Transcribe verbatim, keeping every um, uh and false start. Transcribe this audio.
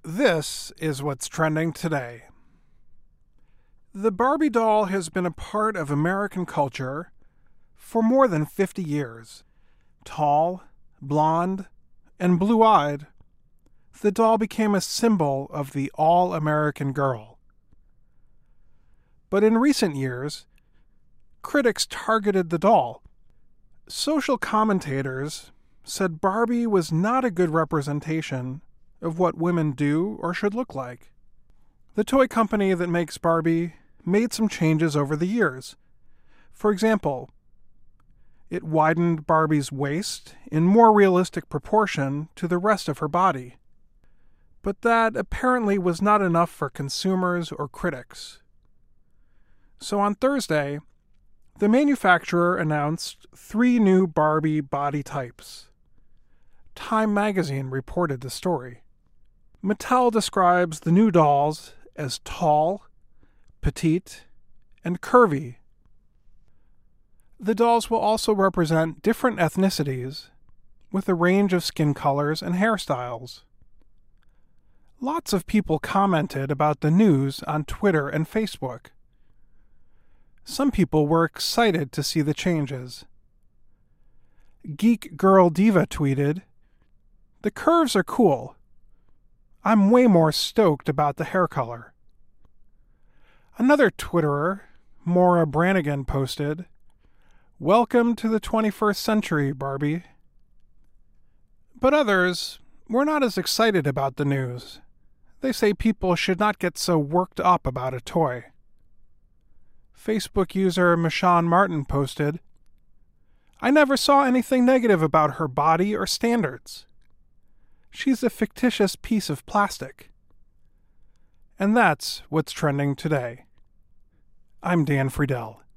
This is what's trending today. The Barbie doll has been a part of American culture for more than fifty years. Tall, blonde, and blue-eyed, the doll became a symbol of the all-American girl. But in recent years, critics targeted the doll. Social commentators said Barbie was not a good representation of what women do or should look like. The toy company that makes Barbie made some changes over the years. For example, it widened Barbie's waist in more realistic proportion to the rest of her body. But that apparently was not enough for consumers or critics. So on Thursday, the manufacturer announced three new Barbie body types. Time magazine reported the story. Mattel describes the new dolls as tall, petite, and curvy. The dolls will also represent different ethnicities with a range of skin colors and hairstyles. Lots of people commented about the news on Twitter and Facebook. Some people were excited to see the changes. Geek Girl Diva tweeted, "The curves are cool. I'm way more stoked about the hair color." Another Twitterer, Maura Branigan, posted, "Welcome to the twenty-first century, Barbie." But others were not as excited about the news. They say people should not get so worked up about a toy. Facebook user Michonne Martin posted, "I never saw anything negative about her body or standards. She's a fictitious piece of plastic." And that's what's trending today. I'm Dan Friedel.